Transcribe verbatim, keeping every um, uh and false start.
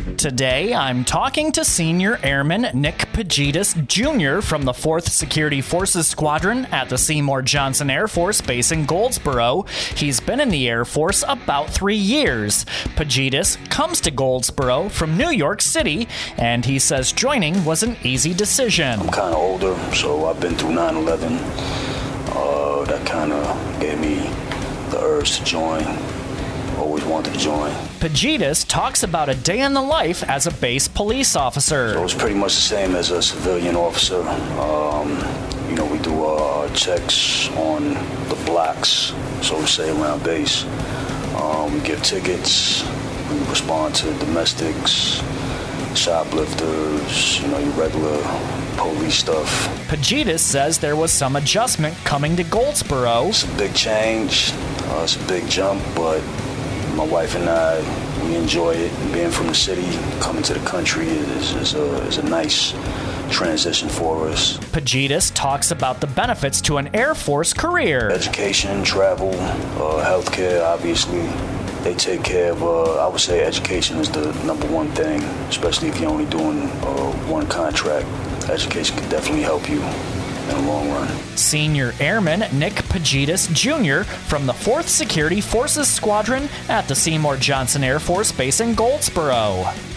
Today, I'm talking to Senior Airman Nick Pagitis Junior from the fourth Security Forces Squadron at the Seymour Johnson Air Force Base in Goldsboro. He's been in the Air Force about three years. Pagitis comes to Goldsboro from New York City, and he says joining was an easy decision. I'm kind of older, so I've been through nine eleven. Uh, that kind of gave me the urge to join. Always wanted to join. Pagitis talks about a day in the life as a base police officer. So it's pretty much the same as a civilian officer. Um, you know, we do uh, checks on the blocks, so to say, around base. Um, we give tickets. We respond to domestics, shoplifters, you know, your regular police stuff. Pagitis says there was some adjustment coming to Goldsboro. It's a big change. Uh, it's a big jump, but my wife and I, we enjoy it. Being from the city, coming to the country is, is, a, is a nice transition for us. Pagitis talks about the benefits to an Air Force career. Education, travel, uh, healthcare, obviously. They take care of, uh, I would say education is the number one thing, especially if you're only doing uh, one contract. Education can definitely help you in the long run. Senior Airman Nick Pagitis Junior from the fourth Security Forces Squadron at the Seymour Johnson Air Force Base in Goldsboro.